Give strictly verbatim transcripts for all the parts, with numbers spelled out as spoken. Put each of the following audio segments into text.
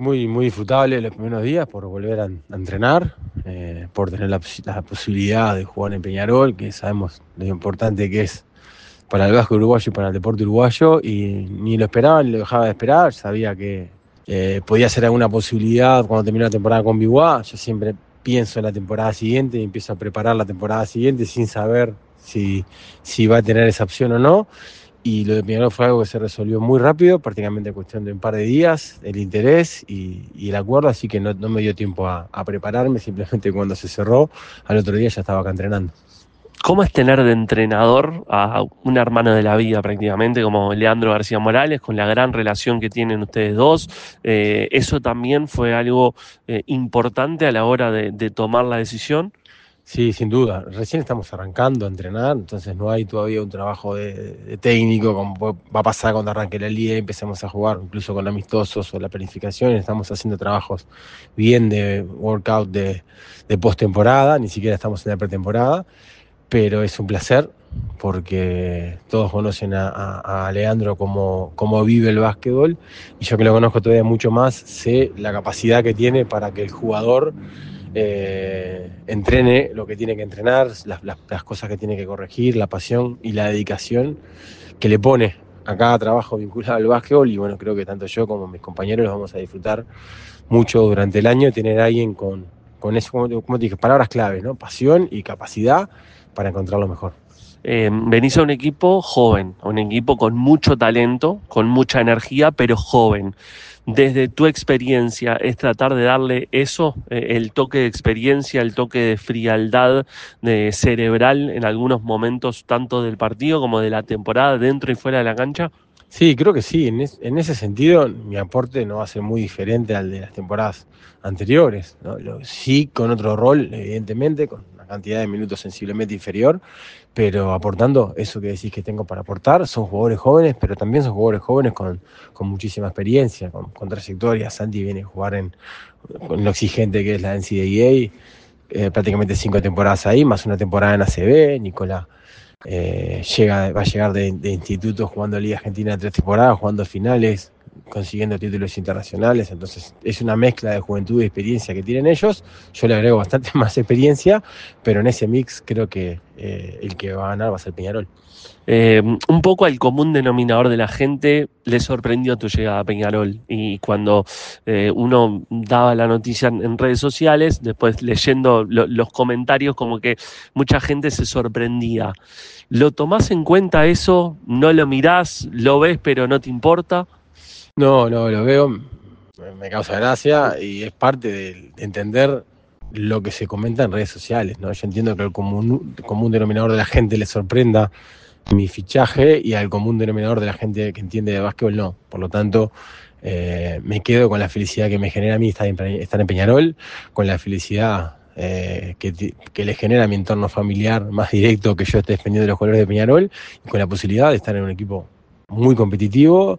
muy, muy disfrutable los primeros días por volver a, a entrenar, eh, por tener la, la posibilidad de jugar en Peñarol, que sabemos lo importante que es para el básquet uruguayo y para el deporte uruguayo, y ni lo esperaba ni lo dejaba de esperar. Sabía que eh, podía ser alguna posibilidad cuando termine la temporada con Biguá. Yo siempre pienso en la temporada siguiente y empiezo a preparar la temporada siguiente sin saber si, si va a tener esa opción o no. Y lo de Peñarol fue algo que se resolvió muy rápido, prácticamente en cuestión de un par de días, el interés y, y el acuerdo, así que no, no me dio tiempo a, a prepararme, simplemente cuando se cerró, al otro día ya estaba acá entrenando. ¿Cómo es tener de entrenador a un hermano de la vida prácticamente como Leandro García Morales, con la gran relación que tienen ustedes dos? Eh, ¿Eso también fue algo eh, importante a la hora de, de tomar la decisión? Sí, sin duda. Recién estamos arrancando a entrenar, entonces no hay todavía un trabajo de, de técnico como va a pasar cuando arranque la liga y empecemos a jugar, incluso con amistosos o la planificación. Estamos haciendo trabajos bien de workout de, de postemporada, ni siquiera estamos en la pretemporada, pero es un placer porque todos conocen a, a, a Leandro como, como vive el básquetbol, y yo que lo conozco todavía mucho más, sé la capacidad que tiene para que el jugador Eh, entrene lo que tiene que entrenar, las, las, las cosas que tiene que corregir, la pasión y la dedicación que le pone a cada trabajo vinculado al básquetbol. Y bueno, creo que tanto yo como mis compañeros los vamos a disfrutar mucho durante el año, tener a alguien con, con eso, como, como te dije, palabras claves, ¿no? Pasión y capacidad para encontrar lo mejor. Eh, venís a un equipo joven, a un equipo con mucho talento, con mucha energía, pero joven. Desde tu experiencia, ¿es tratar de darle eso, eh, el toque de experiencia, el toque de frialdad de cerebral en algunos momentos, tanto del partido como de la temporada, dentro y fuera de la cancha? Sí, creo que sí. En, es, en ese sentido, mi aporte no va a ser muy diferente al de las temporadas anteriores, ¿no? Lo, sí, con otro rol, evidentemente, con una cantidad de minutos sensiblemente inferior, pero aportando eso que decís que tengo para aportar. Son jugadores jóvenes, pero también son jugadores jóvenes con, con muchísima experiencia, con, con trayectoria. Santi viene a jugar en, con lo exigente que es la N C A A, eh, prácticamente cinco temporadas ahí, más una temporada en A C B. Nicolás Eh, llega, va a llegar de, de instituto jugando Liga Argentina tres temporadas, jugando finales, consiguiendo títulos internacionales. Entonces es una mezcla de juventud y experiencia que tienen ellos. Yo le agrego bastante más experiencia, pero en ese mix creo que eh, el que va a ganar va a ser Peñarol. Eh, un poco al común denominador de la gente le sorprendió tu llegada a Peñarol, y cuando eh, uno daba la noticia en, en redes sociales, después leyendo lo, los comentarios, como que mucha gente se sorprendía. ¿Lo tomás en cuenta eso? ¿No lo mirás? ¿Lo ves pero no te importa? No, no, lo veo, me causa gracia y es parte de, de entender lo que se comenta en redes sociales, ¿no? Yo entiendo que el común, común denominador de la gente le sorprenda mi fichaje y al común denominador de la gente que entiende de básquetbol no. Por lo tanto, eh, me quedo con la felicidad que me genera a mí estar en, estar en Peñarol, con la felicidad eh, que, que le genera a mi entorno familiar más directo que yo esté defendiendo los colores de Peñarol, y con la posibilidad de estar en un equipo muy competitivo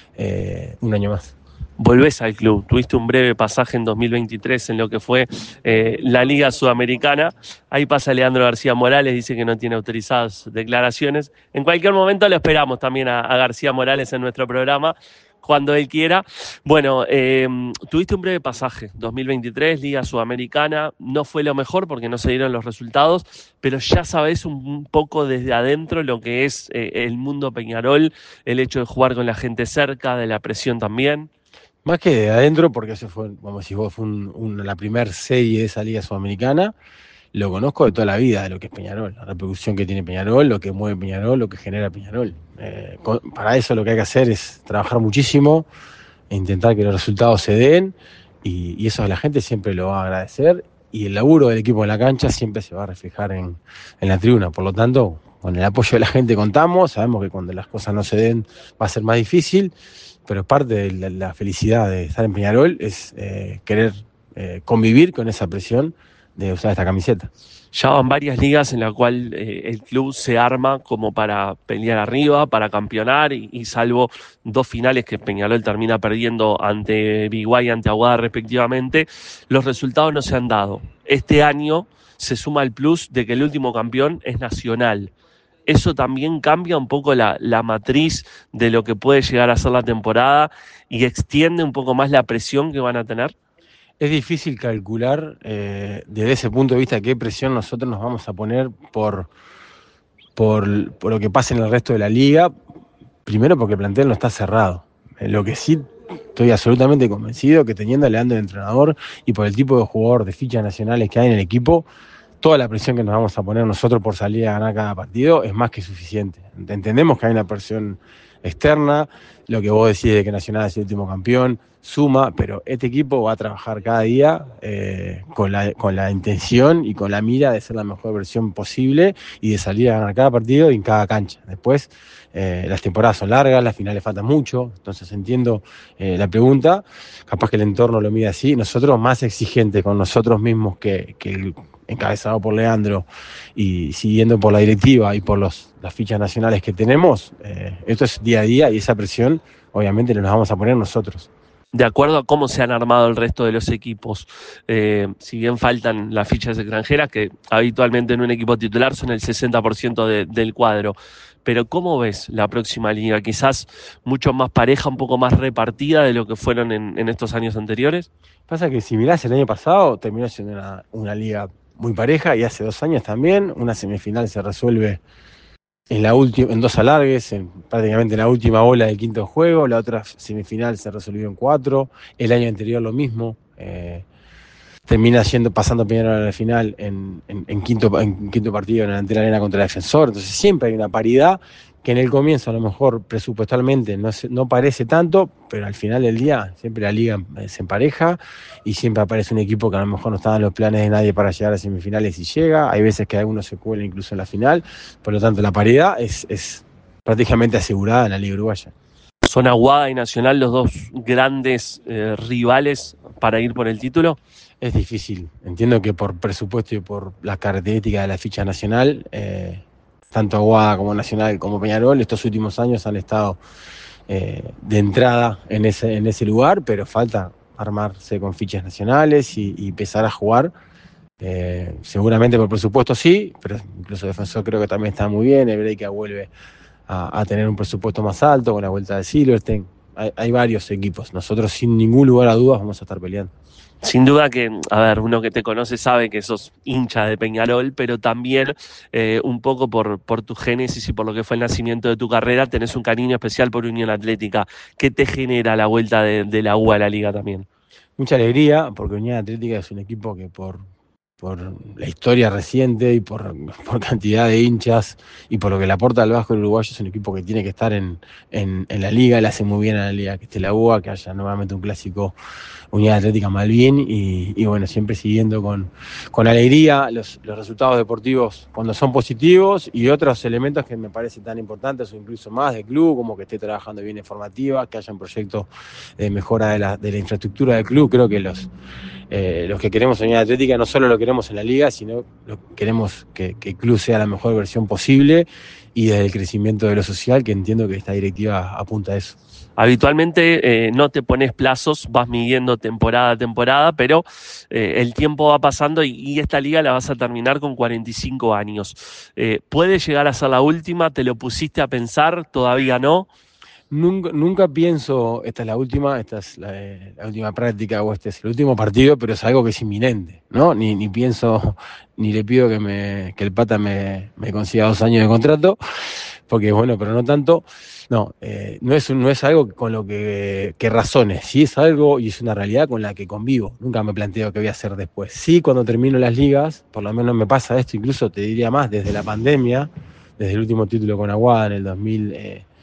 eh, un año más. Volvés al club, tuviste un breve pasaje en dos mil veintitrés en lo que fue eh, la Liga Sudamericana. Ahí pasa Leandro García Morales, dice que no tiene autorizadas declaraciones. En cualquier momento lo esperamos también a, a García Morales en nuestro programa, cuando él quiera. Bueno, eh, tuviste un breve pasaje, dos mil veintitrés, Liga Sudamericana. No fue lo mejor porque no se dieron los resultados, pero ya sabés un, un poco desde adentro lo que es eh, el mundo Peñarol, el hecho de jugar con la gente cerca, de la presión también. Más que de adentro, porque eso fue, como si vos, fue un, un, la primera serie de esa Liga Sudamericana. Lo conozco de toda la vida, de lo que es Peñarol, la repercusión que tiene Peñarol, lo que mueve Peñarol, lo que genera Peñarol. Eh, con, para eso lo que hay que hacer es trabajar muchísimo e intentar que los resultados se den, y, y eso a la gente siempre lo va a agradecer, y el laburo del equipo en la cancha siempre se va a reflejar en, en la tribuna. Por lo tanto, con el apoyo de la gente contamos, sabemos que cuando las cosas no se den va a ser más difícil, pero parte de la, la felicidad de estar en Peñarol es eh, querer eh, convivir con esa presión de usar esta camiseta. Ya van varias ligas en las cuales eh, el club se arma como para pelear arriba, para campeonar, y, y salvo dos finales que Peñarol termina perdiendo ante Biguá y ante Aguada respectivamente, los resultados no se han dado. Este año se suma el plus de que el último campeón es Nacional. ¿eso también cambia un poco la, la matriz de lo que puede llegar a ser la temporada y extiende un poco más la presión que van a tener? Es difícil calcular eh, desde ese punto de vista qué presión nosotros nos vamos a poner por, por, por lo que pasa en el resto de la liga. Primero porque el plantel no está cerrado. Eh, lo que sí estoy absolutamente convencido que teniendo a Leandro de entrenador y por el tipo de jugador de fichas nacionales que hay en el equipo, toda la presión que nos vamos a poner nosotros por salir a ganar cada partido es más que suficiente. Entendemos que hay una presión externa, lo que vos decís de que Nacional es el último campeón, suma, pero este equipo va a trabajar cada día eh, con, la, con la intención y con la mira de ser la mejor versión posible y de salir a ganar cada partido y en cada cancha. Después, eh, las temporadas son largas, las finales faltan mucho, entonces entiendo eh, la pregunta, capaz que el entorno lo mide así, nosotros más exigentes con nosotros mismos que, que el encabezado por Leandro y siguiendo por la directiva y por los, las fichas nacionales que tenemos, eh, esto es día a día y esa presión obviamente nos vamos a poner nosotros. De acuerdo a cómo se han armado el resto de los equipos, eh, si bien faltan las fichas extranjeras, que habitualmente en un equipo titular son el sesenta por ciento de, del cuadro, pero ¿cómo ves la próxima liga? ¿Quizás mucho más pareja, un poco más repartida de lo que fueron en, en estos años anteriores? Pasa que si mirás el año pasado, terminó siendo una, una liga muy pareja y hace dos años también, una semifinal se resuelve en la última, en dos alargues, en prácticamente la última bola del quinto juego, la otra semifinal se resolvió en cuatro, el año anterior lo mismo, eh, termina yendo, pasando Peñarol a la final en, en, en, quinto, en quinto partido en la Antera Arena contra el Defensor, entonces siempre hay una paridad que en el comienzo a lo mejor presupuestalmente no, se, no parece tanto, pero al final del día siempre la liga se empareja y siempre aparece un equipo que a lo mejor no estaba en los planes de nadie para llegar a semifinales y llega, hay veces que algunos se cuelan incluso en la final, por lo tanto la paridad es, es prácticamente asegurada en la liga uruguaya. ¿Son Aguada y Nacional los dos grandes eh, rivales para ir por el título? Es difícil, entiendo que por presupuesto y por las características de la ficha nacional, eh, tanto Aguada como Nacional como Peñarol estos últimos años han estado eh, de entrada en ese, en ese lugar, pero falta armarse con fichas nacionales y, y empezar a jugar. Eh, seguramente por presupuesto sí, pero incluso Defensor creo que también está muy bien, el Breika vuelve a, a tener un presupuesto más alto con la vuelta de Silverstein. Hay, hay varios equipos, nosotros sin ningún lugar a dudas vamos a estar peleando. Sin duda que, a ver, uno que te conoce sabe que sos hincha de Peñarol, pero también eh, un poco por, por tu génesis y por lo que fue el nacimiento de tu carrera, tenés un cariño especial por Unión Atlética. ¿Qué te genera la vuelta de, de la U a la liga también? Mucha alegría, porque Unión Atlética es un equipo que por, por la historia reciente y por, por cantidad de hinchas y por lo que le aporta al Vasco Uruguayo es un equipo que tiene que estar en, en, en la liga, le hace muy bien a la liga que esté la U A, que haya nuevamente un clásico Unidad Atlética Malvin y, y bueno, siempre siguiendo con, con alegría los, los resultados deportivos cuando son positivos y otros elementos que me parecen tan importantes o incluso más del club, como que esté trabajando bien en formativa, que haya un proyecto de mejora de la, de la infraestructura del club. Creo que los, eh, los que queremos Unidad Atlética no solo lo queremos en la liga, sino lo, queremos que, que el club sea la mejor versión posible y desde el crecimiento de lo social, que entiendo que esta directiva apunta a eso. Habitualmente eh, no te pones plazos, vas midiendo temporada a temporada, pero eh, el tiempo va pasando y, y esta liga la vas a terminar con cuarenta y cinco años. Eh, ¿Puede llegar a ser la última? ¿Te lo pusiste a pensar? ¿Todavía no? Nunca, nunca pienso, esta es la última, esta es la, la última práctica o este es el último partido, pero es algo que es inminente, ¿no? Ni, ni pienso, ni le pido que, me, que el Pata me, me consiga dos años de contrato, porque bueno, pero no tanto. No, eh, no, es, no es algo con lo que, que razone, sí es algo y es una realidad con la que convivo. Nunca me planteo qué voy a hacer después. Sí, cuando termino las ligas, por lo menos me pasa esto, incluso te diría más, desde la pandemia, desde el último título con Aguada en el dos mil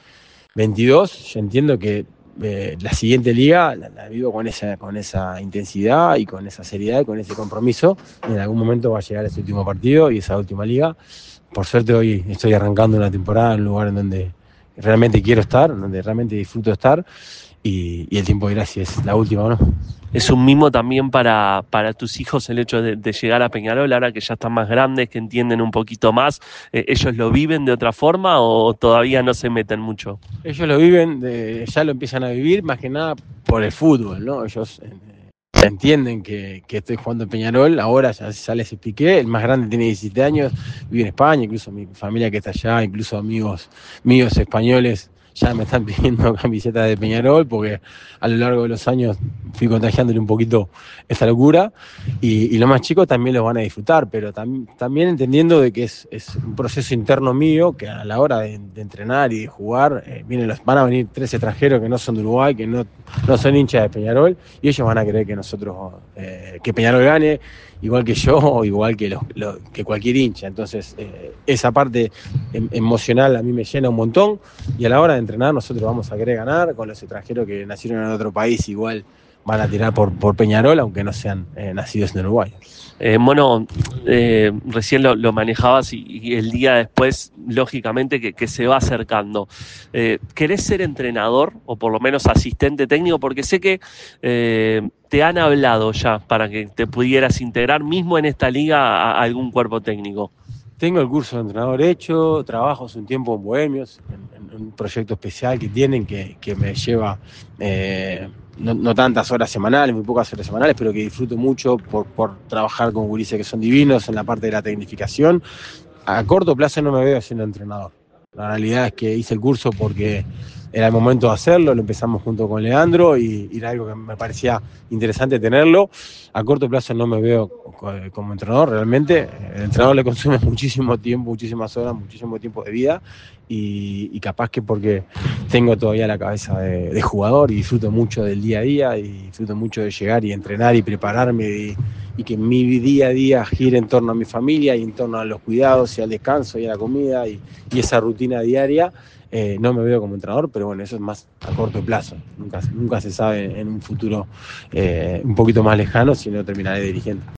veintidós, yo entiendo que eh, la siguiente liga la, la vivo con esa, con esa intensidad y con esa seriedad y con ese compromiso. Y en algún momento va a llegar ese último partido y esa última liga. Por suerte hoy estoy arrancando una temporada en un lugar en donde realmente quiero estar, donde realmente disfruto estar y, y el tiempo dirá si es la última o no. Es un mimo también para, para tus hijos el hecho de, de llegar a Peñarol, ahora que ya están más grandes, que entienden un poquito más. Eh, ¿Ellos lo viven de otra forma o todavía no se meten mucho? Ellos lo viven, de, ya lo empiezan a vivir más que nada por el fútbol, ¿no? Ellos eh, entienden que, que estoy jugando en Peñarol. Ahora ya, ya les expliqué, el más grande tiene diecisiete años, vive en España, incluso mi familia que está allá, incluso amigos míos españoles ya me están pidiendo camisetas de Peñarol, porque a lo largo de los años fui contagiándole un poquito esa locura, y, y los más chicos también los van a disfrutar, pero tam, también entendiendo de que es, es un proceso interno mío, que a la hora de, de entrenar y de jugar, eh, vienen los, van a venir tres extranjeros que no son de Uruguay, que no, no son hinchas de Peñarol, y ellos van a querer que nosotros, eh, que Peñarol gane, igual que yo, o igual que, los, los, que cualquier hincha. Entonces, eh, esa parte em, emocional a mí me llena un montón, y a la hora de entrenar nosotros vamos a querer ganar. Con los extranjeros que nacieron en otro país igual van a tirar por, por Peñarol, aunque no sean eh, nacidos en Uruguay. Eh, Mono, eh, recién lo, lo manejabas y, y el día después, lógicamente, que, que se va acercando. Eh, ¿Querés ser entrenador o por lo menos asistente técnico? Porque sé que eh, te han hablado ya para que te pudieras integrar mismo en esta liga a, a algún cuerpo técnico. Tengo el curso de entrenador hecho, trabajo hace un tiempo en Bohemios, en, en un proyecto especial que tienen que, que me lleva eh, no, no tantas horas semanales, muy pocas horas semanales, pero que disfruto mucho por, por trabajar con gurises que son divinos en la parte de la tecnificación. A corto plazo no me veo siendo entrenador. La realidad es que hice el curso porque era el momento de hacerlo, lo empezamos junto con Leandro y, y era algo que me parecía interesante tenerlo. A corto plazo no me veo como entrenador realmente. El entrenador le consume muchísimo tiempo, muchísimas horas, muchísimo tiempo de vida, y, y capaz que porque tengo todavía la cabeza de, de jugador y disfruto mucho del día a día y disfruto mucho de llegar y entrenar y prepararme y, y que mi día a día gire en torno a mi familia y en torno a los cuidados y al descanso y a la comida y, y esa rutina diaria. Eh, no me veo como entrenador, pero bueno, eso es más a corto plazo. Nunca, nunca se sabe en un futuro eh, un poquito más lejano si no terminaré dirigente.